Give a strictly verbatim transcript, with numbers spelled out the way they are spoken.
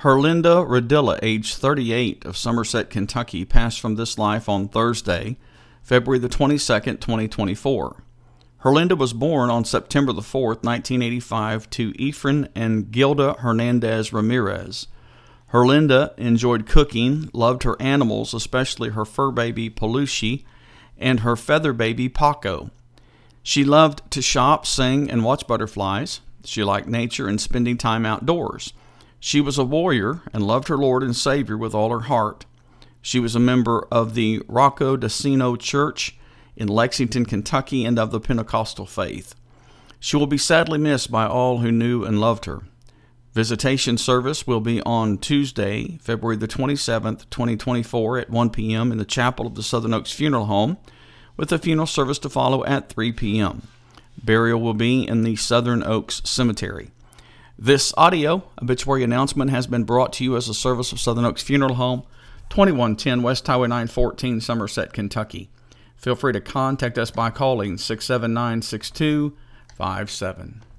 Herlinda Radilla, age thirty-eight, of Somerset, Kentucky, passed from this life on Thursday, February the twenty-second, twenty twenty-four. Herlinda was born on September the fourth, nineteen eighty-five, to Efren and Gilda Hernandez Ramirez. Herlinda enjoyed cooking, loved her animals, especially her fur baby Pelushi and her feather baby Paco. She loved to shop, sing, and watch butterflies. She liked nature and spending time outdoors. She was a warrior and loved her Lord and Savior with all her heart. She was a member of the Rocco Decino Church in Lexington, Kentucky, and of the Pentecostal faith. She will be sadly missed by all who knew and loved her. Visitation service will be on Tuesday, February the twenty-seventh, twenty twenty-four at one p.m. in the chapel of the Southern Oaks Funeral Home, with a funeral service to follow at three p.m. Burial will be in the Southern Oaks Cemetery. This audio obituary announcement has been brought to you as a service of Southern Oaks Funeral Home, twenty-one ten West Highway nine fourteen, Somerset, Kentucky. Feel free to contact us by calling six seven nine, six two five seven.